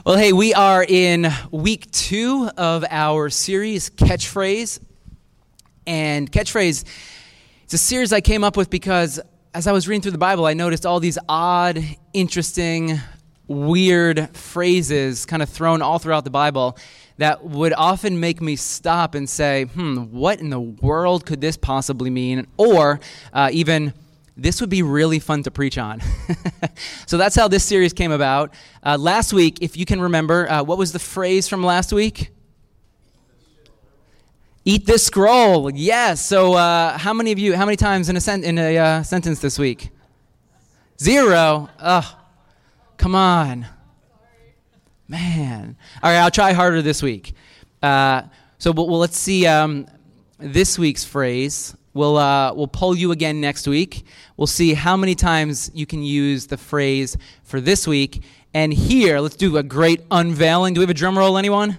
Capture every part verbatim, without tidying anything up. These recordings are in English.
Well, hey, we are in week two of our series, Catchphrase. And Catchphrase, it's a series I came up with because as I was reading through the Bible, I noticed all these odd, interesting, weird phrases kind of thrown all throughout the Bible that would often make me stop and say, hmm, what in the world could this possibly mean? Or uh, even, this would be really fun to preach on. So that's how this series came about. Uh, last week, if you can remember, uh, what was the phrase from last week? Eat this scroll. Yes. So uh, how many of you, how many times in a, sen- in a uh, sentence this week? Zero. Oh, come on. Man. All right, I'll try harder this week. Uh, so well, well, let's see um, this week's phrase. We'll uh, we'll poll you again next week. We'll see how many times you can use the phrase for this week. And here, let's do a great unveiling. Do we have a drum roll, anyone?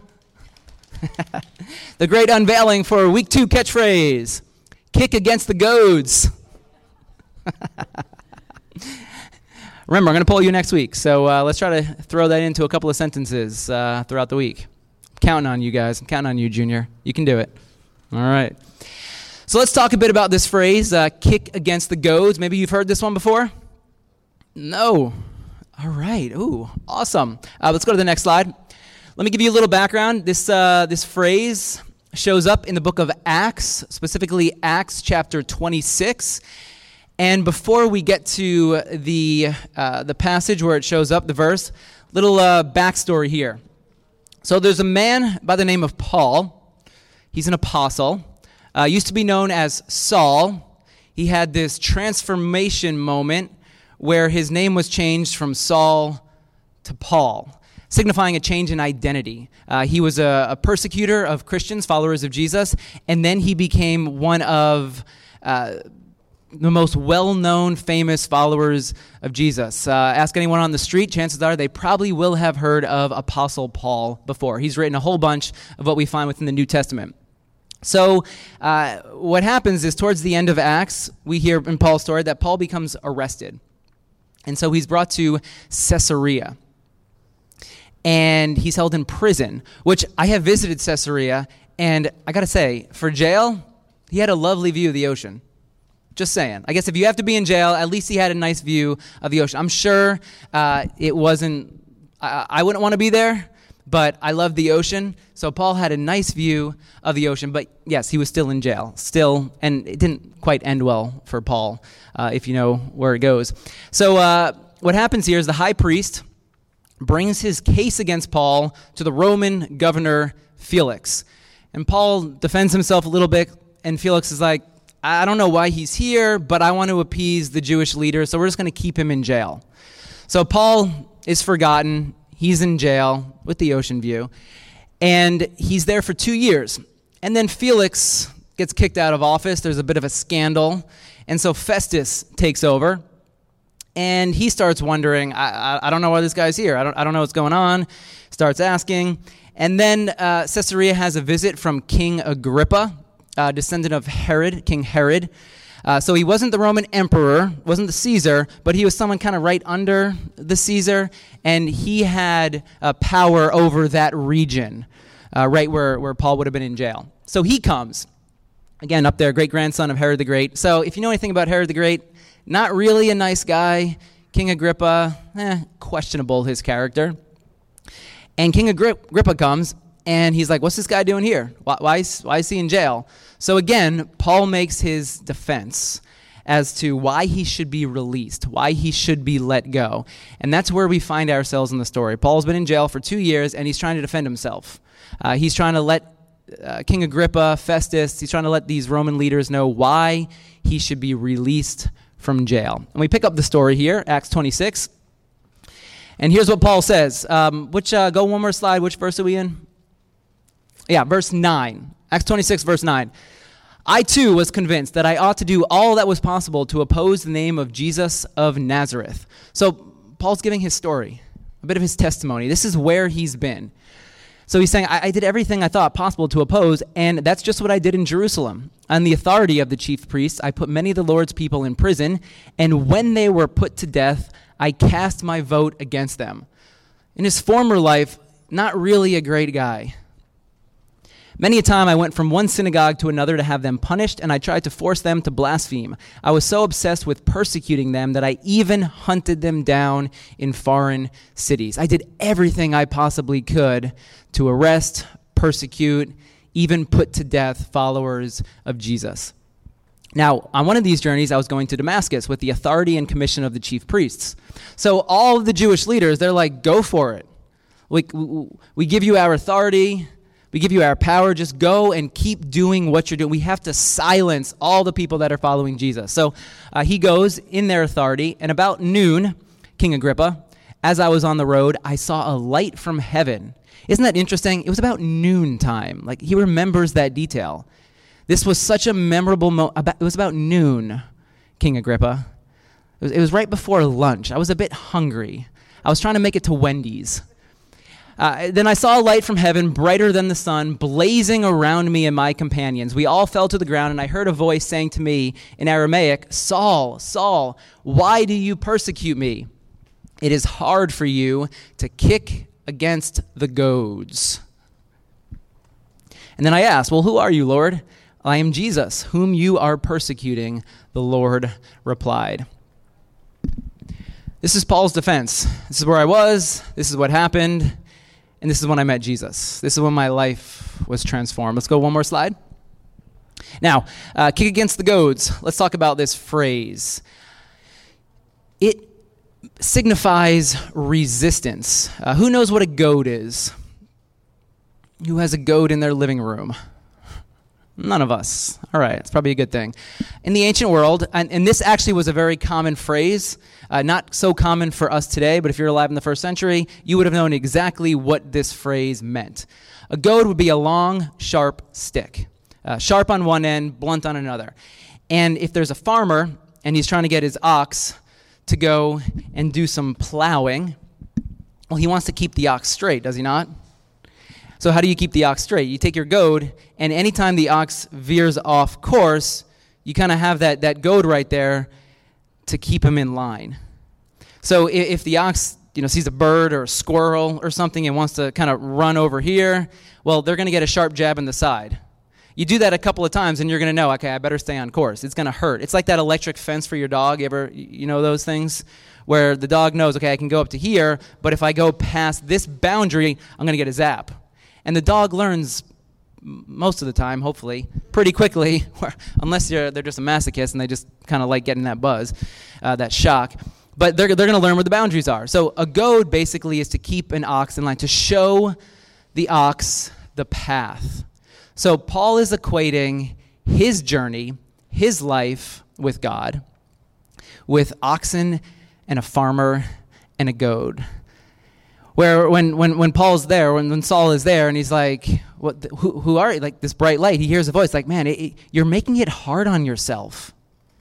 The great unveiling for week two catchphrase. Kick against the goads. Remember, I'm going to poll you next week. So uh, let's try to throw that into a couple of sentences uh, throughout the week. I'm counting on you guys. I'm counting on you, Junior. You can do it. All right. So let's talk a bit about this phrase, uh, kick against the goads. Maybe you've heard this one before? No. All right. Ooh, awesome. Uh, let's go to the next slide. Let me give you a little background. This uh, this phrase shows up in the book of Acts, specifically Acts chapter twenty-six. And before we get to the uh, the passage where it shows up, the verse, little uh, backstory here. So there's a man by the name of Paul. He's an apostle. Uh, used to be known as Saul. He had this transformation moment where his name was changed from Saul to Paul, signifying a change in identity. Uh, he was a, a persecutor of Christians, followers of Jesus, and then he became one of uh, the most well-known, famous followers of Jesus. Uh, ask anyone on the street, chances are they probably will have heard of Apostle Paul before. He's written a whole bunch of what we find within the New Testament. So uh, what happens is towards the end of Acts, we hear in Paul's story that Paul becomes arrested. And so he's brought to Caesarea. And he's held in prison, which I have visited Caesarea. And I got to say, for jail, he had a lovely view of the ocean. Just saying. I guess if you have to be in jail, at least he had a nice view of the ocean. I'm sure uh, it wasn't, I, I wouldn't want to be there. But I love the ocean, so Paul had a nice view of the ocean. But yes, he was still in jail, still, and it didn't quite end well for Paul, uh, if you know where it goes. So uh, what happens here is the high priest brings his case against Paul to the Roman governor Felix. And Paul defends himself a little bit, and Felix is like, I don't know why he's here, but I want to appease the Jewish leaders, so we're just going to keep him in jail. So Paul is forgotten. He's in jail with the ocean view, and he's there for two years. And then Felix gets kicked out of office. There's a bit of a scandal, and so Festus takes over, and he starts wondering, I, I, I don't know why this guy's here. I don't, I don't know what's going on. Starts asking, and then uh, Caesarea has a visit from King Agrippa, uh, descendant of Herod, King Herod. Uh, so he wasn't the Roman emperor, wasn't the Caesar, but he was someone kind of right under the Caesar, and he had uh, power over that region, uh, right where, where Paul would have been in jail. So he comes, again, up there, great-grandson of Herod the Great. So if you know anything about Herod the Great, not really a nice guy. King Agrippa, eh, questionable his character. And King Agrippa comes, and he's like, what's this guy doing here? Why, why, is, why is he in jail? So again, Paul makes his defense as to why he should be released, why he should be let go. And that's where we find ourselves in the story. Paul's been in jail for two years, and he's trying to defend himself. Uh, he's trying to let uh, King Agrippa, Festus, he's trying to let these Roman leaders know why he should be released from jail. And we pick up the story here, Acts twenty-six. And here's what Paul says. Um, which uh, go one more slide. Which verse are we in? Yeah, verse nine. Acts twenty-six, verse nine. I too was convinced that I ought to do all that was possible to oppose the name of Jesus of Nazareth. So Paul's giving his story, a bit of his testimony. This is where he's been. So he's saying, I, I did everything I thought possible to oppose, and that's just what I did in Jerusalem. On the authority of the chief priests, I put many of the Lord's people in prison, and when they were put to death, I cast my vote against them. In his former life, not really a great guy. Many a time I went from one synagogue to another to have them punished, and I tried to force them to blaspheme. I was so obsessed with persecuting them that I even hunted them down in foreign cities. I did everything I possibly could to arrest, persecute, even put to death followers of Jesus. Now, on one of these journeys, I was going to Damascus with the authority and commission of the chief priests. So all of the Jewish leaders, they're like, go for it. We, we give you our authority. We give you our power. Just go and keep doing what you're doing. We have to silence all the people that are following Jesus. So uh, he goes in their authority, and about noon, King Agrippa, as I was on the road, I saw a light from heaven. Isn't that interesting? It was about noontime. Like, he remembers that detail. This was such a memorable moment. It was about noon, King Agrippa. It was, it was right before lunch. I was a bit hungry. I was trying to make it to Wendy's. Uh, then I saw a light from heaven, brighter than the sun, blazing around me and my companions. We all fell to the ground, and I heard a voice saying to me in Aramaic, Saul, Saul, why do you persecute me? It is hard for you to kick against the goads. And then I asked, well, who are you, Lord? I am Jesus, whom you are persecuting, the Lord replied. This is Paul's defense. This is where I was, this is what happened, and this is when I met Jesus. This is when my life was transformed. Let's go one more slide. Now, uh, kick against the goads. Let's talk about this phrase. It signifies resistance. Uh, who knows what a goad is? Who has a goad in their living room? None of us. All right, it's probably a good thing. In the ancient world, and, and this actually was a very common phrase, uh, not so common for us today, but if you're alive in the first century, you would have known exactly what this phrase meant. A goad would be a long, sharp stick, uh, sharp on one end, blunt on another. And if there's a farmer and he's trying to get his ox to go and do some plowing, well, he wants to keep the ox straight, does he not? So how do you keep the ox straight? You take your goad, and anytime the ox veers off course, you kind of have that, that goad right there to keep him in line. So if, if the ox, you know, sees a bird or a squirrel or something and wants to kind of run over here, well, they're going to get a sharp jab in the side. You do that a couple of times, and you're going to know, okay, I better stay on course. It's going to hurt. It's like that electric fence for your dog. You ever, you know those things? Where the dog knows, okay, I can go up to here, but if I go past this boundary, I'm going to get a zap. And the dog learns most of the time, hopefully, pretty quickly, unless you're, they're just a masochist and they just kind of like getting that buzz, uh, that shock. But they're, they're going to learn where the boundaries are. So a goad basically is to keep an ox in line, to show the ox the path. So Paul is equating his journey, his life with God, with oxen and a farmer and a goad. Where when, when, when Paul's there, when, when Saul is there, and he's like, "What? The, who, who are you?" Like this bright light, he hears a voice like, man, it, it, you're making it hard on yourself.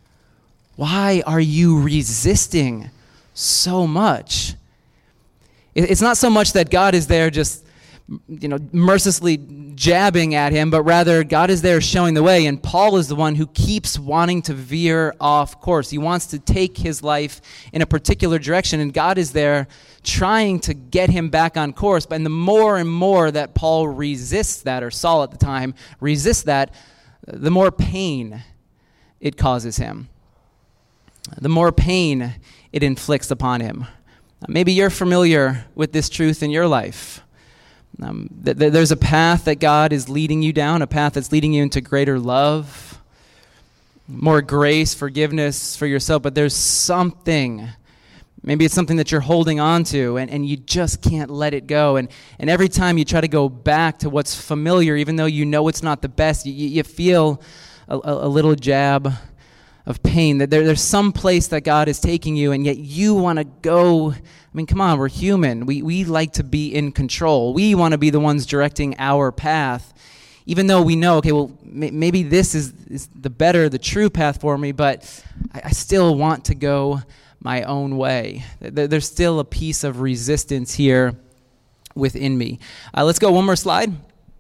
Why are you resisting so much? It, it's not so much that God is there just, you know, mercilessly jabbing at him, but rather God is there showing the way, and Paul is the one who keeps wanting to veer off course. He wants to take his life in a particular direction, and God is there trying to get him back on course. And the more and more that Paul resists that, or Saul at the time resists that, the more pain it causes him. The more pain it inflicts upon him. Maybe you're familiar with this truth in your life. Um, th- th- there's a path that God is leading you down, a path that's leading you into greater love, more grace, forgiveness for yourself, but there's something. Maybe it's something that you're holding on to, and, and you just can't let it go. And, and every time you try to go back to what's familiar, even though you know it's not the best, you, you feel a, a little jab of pain, that there, there's some place that God is taking you, and yet you want to go. I mean, come on, we're human. We, we like to be in control. We want to be the ones directing our path, even though we know, okay, well, m- maybe this is, is the better, the true path for me, but I, I still want to go my own way. There's still a piece of resistance here within me. Uh, let's go one more slide.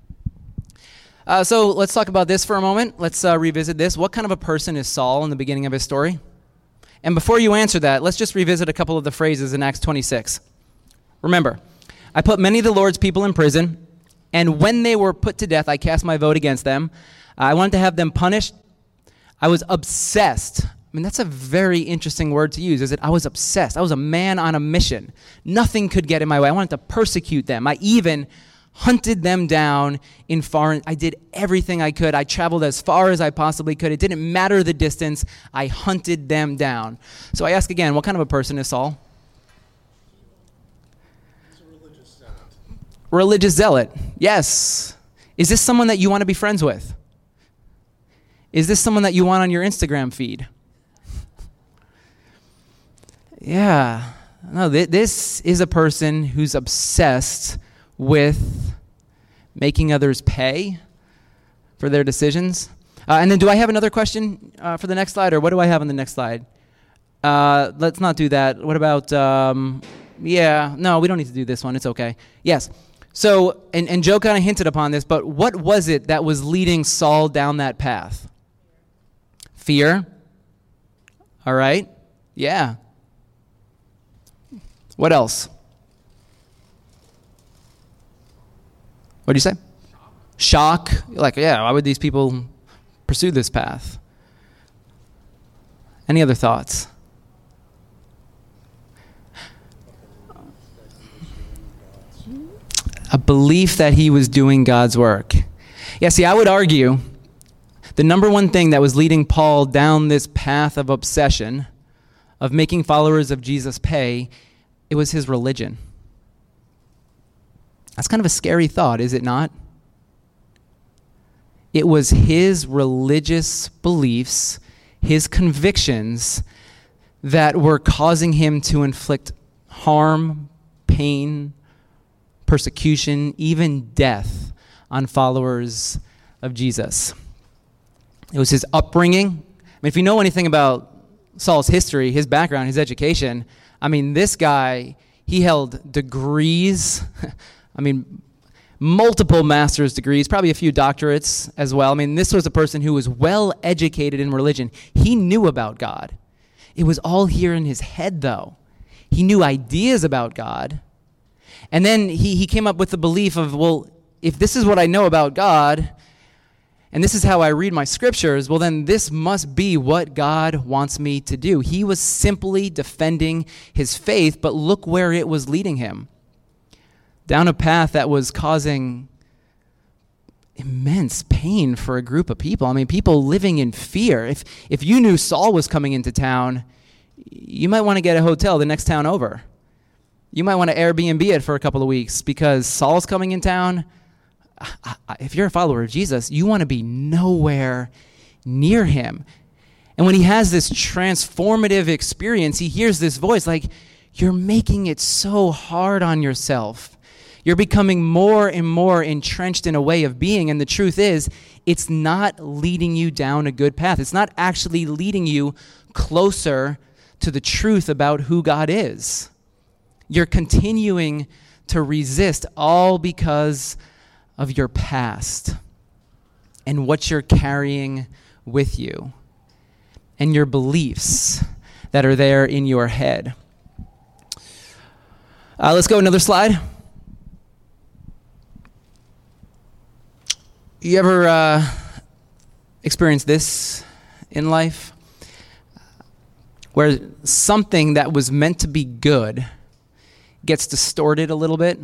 Uh, so let's talk about this for a moment. Let's uh, revisit this. What kind of a person is Saul in the beginning of his story? And before you answer that, let's just revisit a couple of the phrases in Acts twenty-six. Remember, I put many of the Lord's people in prison, and when they were put to death, I cast my vote against them. I wanted to have them punished. I was obsessed. I mean, that's a very interesting word to use, is it? I was obsessed. I was a man on a mission. Nothing could get in my way. I wanted to persecute them. I even hunted them down in foreign. I did everything I could. I traveled as far as I possibly could. It didn't matter the distance. I hunted them down. So I ask again, what kind of a person is Saul? He's a religious zealot. Religious zealot. Yes. Is this someone that you want to be friends with? Is this someone that you want on your Instagram feed? Yeah. No, th- this is a person who's obsessed with making others pay for their decisions. Uh, and then do I have another question uh, for the next slide, or what do I have on the next slide? Uh, let's not do that. What about, um, yeah, no, we don't need to do this one. It's okay. Yes. So, and, and Joe kind of hinted upon this, but what was it that was leading Saul down that path? Fear. All right. Yeah. What else? What do you say? Shock. Shock. Like, yeah, why would these people pursue this path? Any other thoughts? A belief that he was doing God's work. Yeah, see, I would argue the number one thing that was leading Paul down this path of obsession, of making followers of Jesus pay, it was his religion. That's kind of a scary thought, is it not? It was his religious beliefs, his convictions, that were causing him to inflict harm, pain, persecution, even death on followers of Jesus. It was his upbringing. I mean, if you know anything about Saul's history, his background, his education, I mean, this guy, he held degrees. I mean, multiple master's degrees, probably a few doctorates as well. I mean, this was a person who was well educated in religion. He knew about God. It was all here in his head, though. He knew ideas about God. And then he, he came up with the belief of, well, if this is what I know about God, and this is how I read my scriptures, well, then this must be what God wants me to do. He was simply defending his faith, but look where it was leading him. Down a path that was causing immense pain for a group of people. I mean, people living in fear. If if you knew Saul was coming into town, you might want to get a hotel the next town over. You might want to Airbnb it for a couple of weeks because Saul's coming in town. If you're a follower of Jesus, you want to be nowhere near him. And when he has this transformative experience, he hears this voice like, you're making it so hard on yourself. You're becoming more and more entrenched in a way of being. And the truth is, it's not leading you down a good path. It's not actually leading you closer to the truth about who God is. You're continuing to resist all because of your past and what you're carrying with you and your beliefs that are there in your head. Uh, let's go another slide. You ever uh, experience this in life? Where something that was meant to be good gets distorted a little bit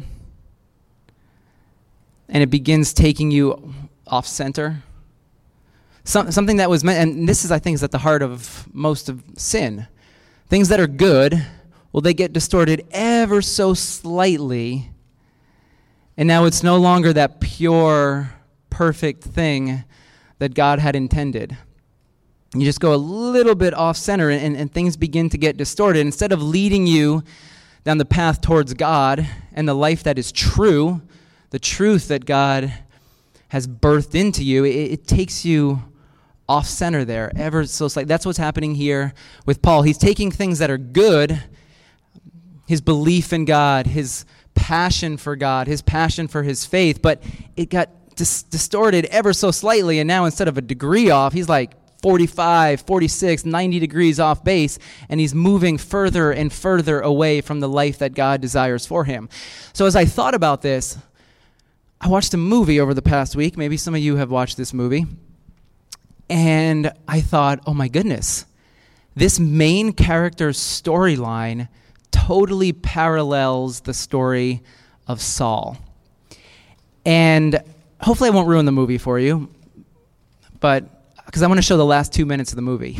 and it begins taking you off center. Some, something that was meant, and this is, I think, is at the heart of most of sin. Things that are good, well, they get distorted ever so slightly, and now it's no longer that pure, perfect thing that God had intended. You just go a little bit off center, and, and things begin to get distorted. Instead of leading you down the path towards God and the life that is true, the truth that God has birthed into you, it, it takes you off center there, ever so slightly. That's what's happening here with Paul. He's taking things that are good, his belief in God, his passion for God, his passion for his faith, but it got dis- distorted ever so slightly, and now instead of a degree off, he's like forty-five, forty-six, ninety degrees off base, and he's moving further and further away from the life that God desires for him. So as I thought about this, I watched a movie over the past week. Maybe some of you have watched this movie. And I thought, oh my goodness, this main character's storyline totally parallels the story of Saul. And hopefully I won't ruin the movie for you, but because I want to show the last two minutes of the movie.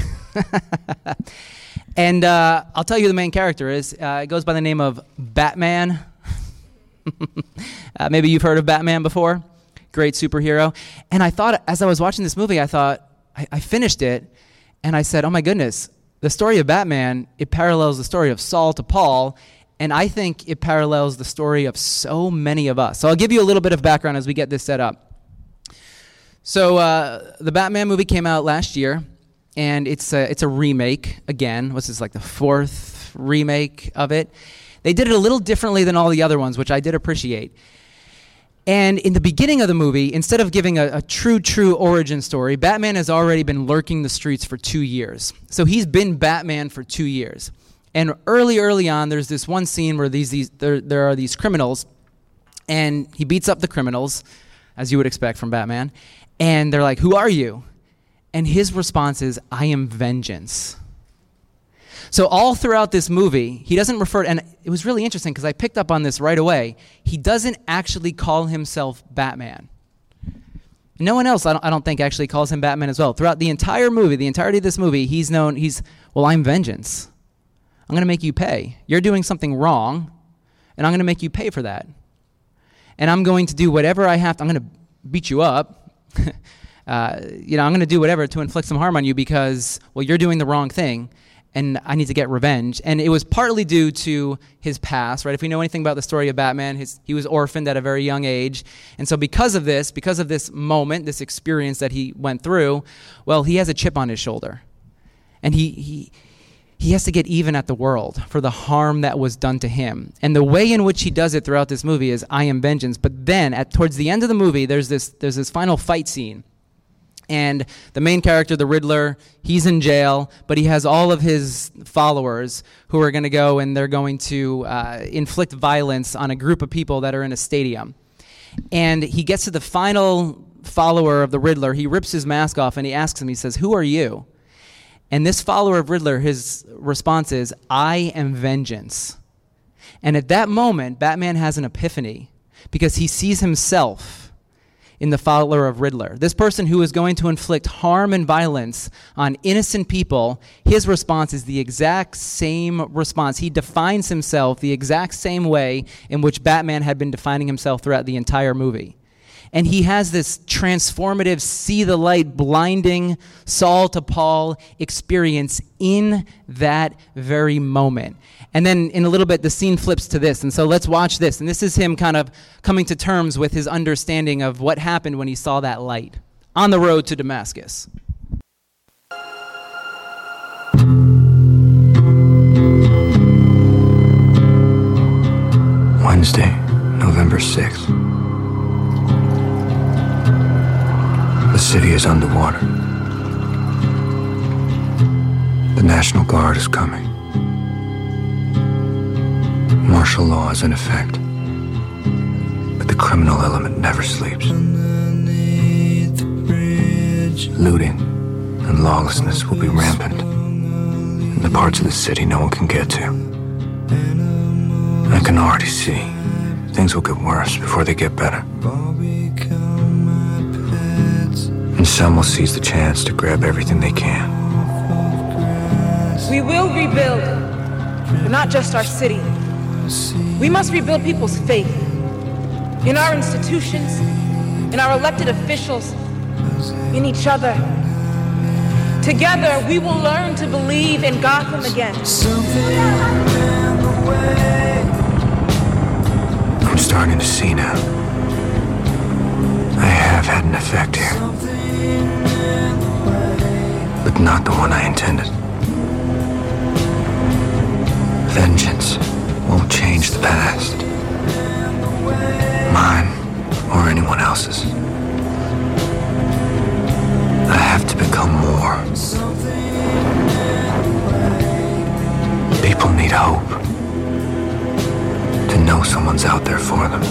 And uh, I'll tell you who the main character is. Uh, it goes by the name of Batman. uh, maybe you've heard of Batman before. Great superhero. And I thought, as I was watching this movie, I thought, I, I finished it, and I said, oh my goodness, the story of Batman, it parallels the story of Saul to Paul, and I think it parallels the story of so many of us. So I'll give you a little bit of background as we get this set up. So uh, the Batman movie came out last year, and it's a, it's a remake again. What's this, like the fourth remake of it? They did it a little differently than all the other ones, which I did appreciate. And in the beginning of the movie, instead of giving a, a true, true origin story, Batman has already been lurking the streets for two years. So he's been Batman for two years. And early, early on, there's this one scene where these, these there, there are these criminals, and he beats up the criminals, as you would expect from Batman, and they're like, who are you? And his response is, I am vengeance. So all throughout this movie, he doesn't refer, and it was really interesting because I picked up on this right away, he doesn't actually call himself Batman. No one else, I don't, I don't think, actually calls him Batman as well. Throughout the entire movie, the entirety of this movie, he's known, he's, well, I'm vengeance. I'm going to make you pay. You're doing something wrong, and I'm going to make you pay for that. And I'm going to do whatever I have to, I'm going to beat you up. uh, you know, I'm going to do whatever to inflict some harm on you because, well, you're doing the wrong thing. And I need to get revenge. And it was partly due to his past, right? If we know anything about the story of Batman, his, he was orphaned at a very young age. And so because of this, because of this moment, this experience that he went through, well, he has a chip on his shoulder. And he he he has to get even at the world for the harm that was done to him. And the way in which he does it throughout this movie is, I am vengeance. But then, at towards the end of the movie, there's this there's this final fight scene. And the main character, the Riddler, he's in jail, but he has all of his followers who are going to go and they're going to uh, inflict violence on a group of people that are in a stadium. And he gets to the final follower of the Riddler. He rips his mask off and he asks him, he says, who are you? And this follower of Riddler, his response is, I am vengeance. And at that moment, Batman has an epiphany because he sees himself in the follower of Riddler. This person who is going to inflict harm and violence on innocent people, his response is the exact same response. He defines himself the exact same way in which Batman had been defining himself throughout the entire movie. And he has this transformative, see the light, blinding Saul to Paul experience in that very moment. And then in a little bit, the scene flips to this. And so let's watch this. And this is him kind of coming to terms with his understanding of what happened when he saw that light on the road to Damascus. Wednesday, November sixth. The city is underwater. The National Guard is coming. Martial law is in effect. But the criminal element never sleeps. Looting and lawlessness will be rampant in the parts of the city no one can get to. I can already see things will get worse before they get better. And some will seize the chance to grab everything they can. We will rebuild, but not just our city. We must rebuild people's faith in our institutions, in our elected officials, in each other. Together, we will learn to believe in Gotham again. I'm starting to see now. I have had an effect here, but not the one I intended. Vengeance won't change the past, mine or anyone else's. I have to become more People need hope. To know someone's out there for them.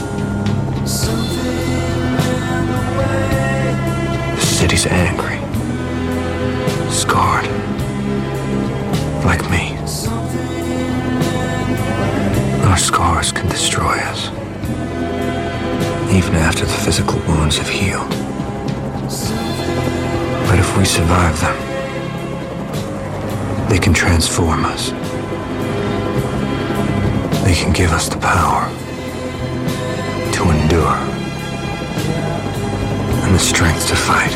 The city's angry. Scarred. Like me. Our scars can destroy us. Even after the physical wounds have healed. But if we survive them, they can transform us. They can give us the power to endure and the strength to fight.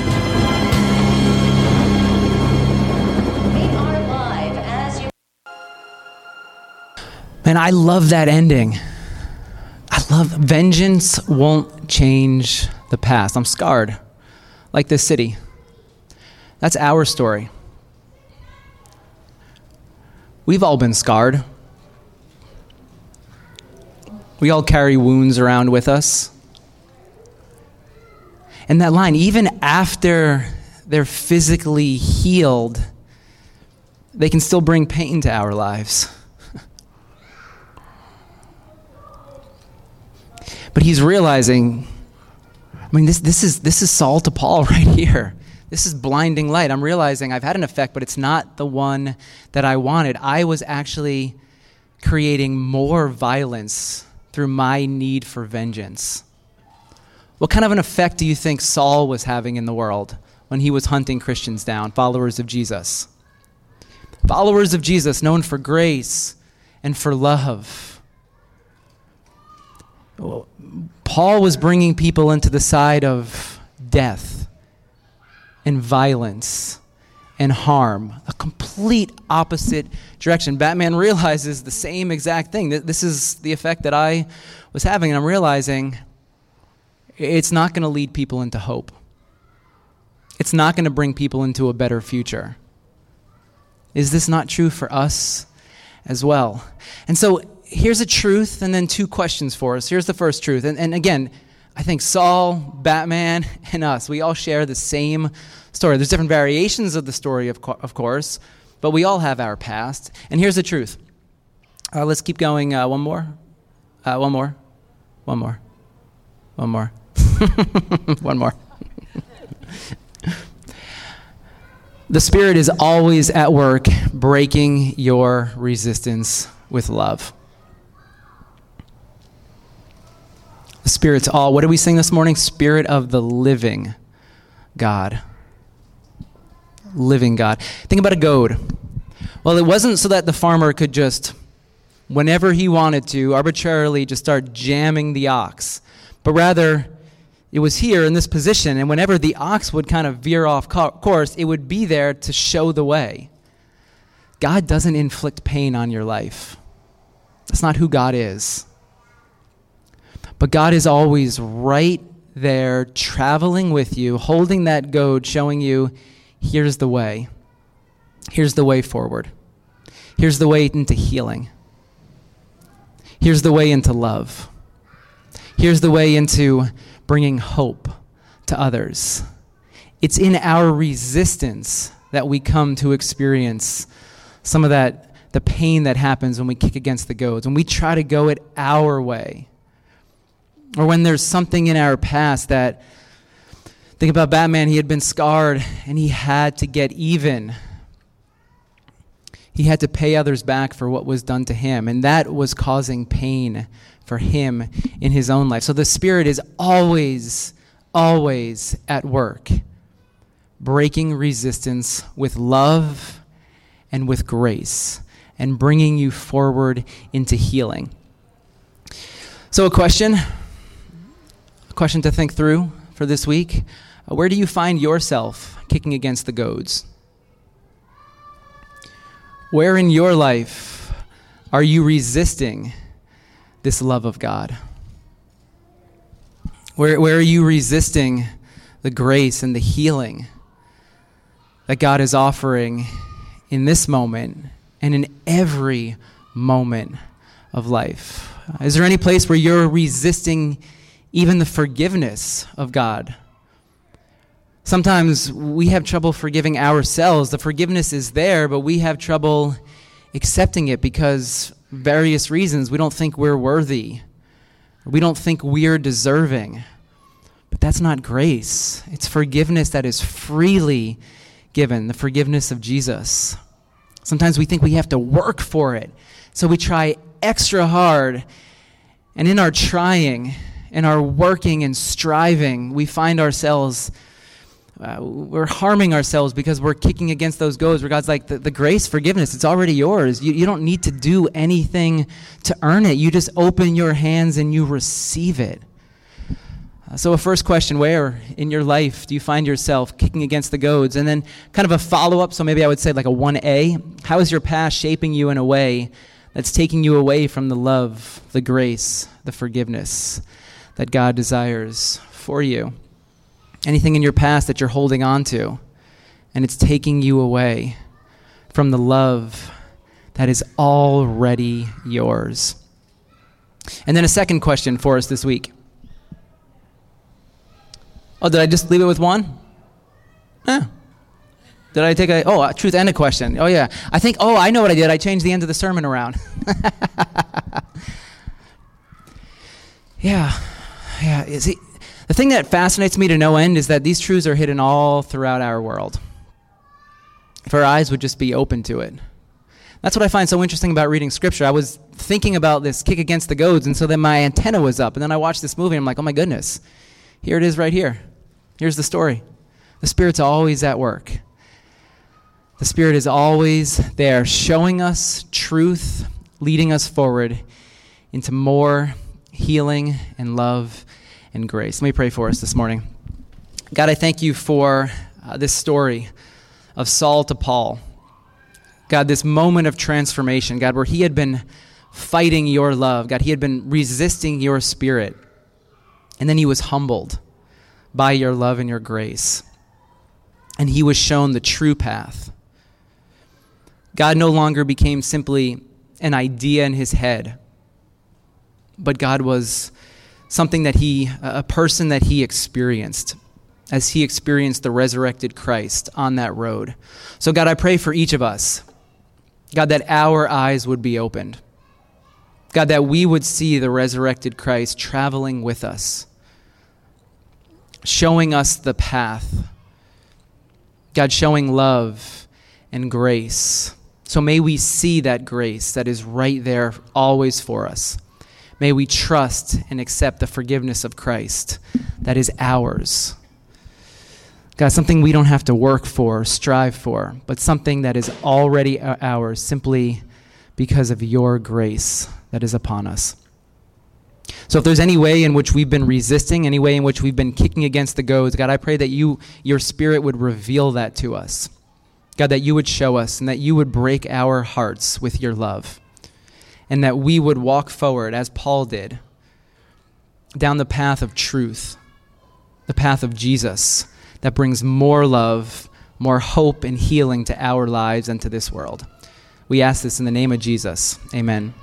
We are live as you. Man, I love that ending. I love vengeance won't change the past. I'm scarred, like this city. That's our story. We've all been scarred. We all carry wounds around with us. And that line, even after they're physically healed, they can still bring pain to our lives. But he's realizing, I mean, this this is this is Saul to Paul right here. This is blinding light. I'm realizing I've had an effect, but it's not the one that I wanted. I was actually creating more violence through my need for vengeance. What kind of an effect do you think Saul was having in the world when he was hunting Christians down, followers of Jesus? Followers of Jesus known for grace and for love. Paul was bringing people into the side of death and violence and harm, a complete opposite direction. Batman realizes the same exact thing. This is the effect that I was having, and I'm realizing it's not going to lead people into hope. It's not going to bring people into a better future. Is this not true for us as well? And so here's a truth and then two questions for us. Here's the first truth. And, and again, I think Saul, Batman, and us, we all share the same story. There's different variations of the story, of, co- of course, but we all have our past. And here's the truth. Uh, let's keep going. Uh, one more. Uh, one more. One more. One more. One more. The Spirit is always at work breaking your resistance with love. The Spirit's all, what did we sing this morning? Spirit of the living God. Living God. Think about a goad. Well, it wasn't so that the farmer could just, whenever he wanted to, arbitrarily just start jamming the ox. But rather, it was here in this position, and whenever the ox would kind of veer off co- course, it would be there to show the way. God doesn't inflict pain on your life. That's not who God is. But God is always right there, traveling with you, holding that goad, showing you, here's the way. Here's the way forward. Here's the way into healing. Here's the way into love. Here's the way into bringing hope to others. It's in our resistance that we come to experience some of that, the pain that happens when we kick against the goads, when we try to go it our way. Or when there's something in our past that, think about Batman, he had been scarred and he had to get even. He had to pay others back for what was done to him, and that was causing pain for him in his own life. So the Spirit is always, always at work, breaking resistance with love and with grace, and bringing you forward into healing. So a question, a question to think through for this week. Uh, where do you find yourself kicking against the goads? Where in your life are you resisting this love of God? Where, where are you resisting the grace and the healing that God is offering in this moment and in every moment of life? Is there any place where you're resisting even the forgiveness of God? Sometimes we have trouble forgiving ourselves. The forgiveness is there, but we have trouble accepting it because various reasons. We don't think we're worthy. We don't think we're deserving. But that's not grace. It's forgiveness that is freely given, the forgiveness of Jesus. Sometimes we think we have to work for it. So we try extra hard. And in our trying, in our working and striving, we find ourselves, uh, we're harming ourselves because we're kicking against those goads where God's like, the, the grace, forgiveness, it's already yours. You, you don't need to do anything to earn it. You just open your hands and you receive it. Uh, so a first question, where in your life do you find yourself kicking against the goads? And then kind of a follow-up, so maybe I would say like a one A. How is your past shaping you in a way that's taking you away from the love, the grace, the forgiveness that God desires for you? Anything in your past that you're holding on to, and it's taking you away from the love that is already yours. And then a second question for us this week. Oh, did I just leave it with one? Eh. Did I take a, oh, a truth and a question. Oh, yeah. I think, oh, I know what I did. I changed the end of the sermon around. yeah. Yeah. Is it, the thing that fascinates me to no end is that these truths are hidden all throughout our world. If our eyes would just be open to it. That's what I find so interesting about reading Scripture. I was thinking about this kick against the goads, and so then my antenna was up, and then I watched this movie, and I'm like, oh my goodness, here it is right here. Here's the story. The Spirit's always at work. The Spirit is always there, showing us truth, leading us forward into more healing and love and grace. Let me pray for us this morning. God, I thank you for uh, this story of Saul to Paul. God, this moment of transformation, God, where he had been fighting your love. God, he had been resisting your Spirit. And then he was humbled by your love and your grace. And he was shown the true path. God no longer became simply an idea in his head, but God was something that he, a person that he experienced as he experienced the resurrected Christ on that road. So God, I pray for each of us, God, that our eyes would be opened. God, that we would see the resurrected Christ traveling with us, showing us the path. God, showing love and grace. So may we see that grace that is right there always for us. May we trust and accept the forgiveness of Christ that is ours. God, something we don't have to work for, strive for, but something that is already ours simply because of your grace that is upon us. So if there's any way in which we've been resisting, any way in which we've been kicking against the goads, God, I pray that you, your Spirit would reveal that to us. God, that you would show us and that you would break our hearts with your love. And that we would walk forward, as Paul did, down the path of truth, the path of Jesus, that brings more love, more hope and healing to our lives and to this world. We ask this in the name of Jesus. Amen.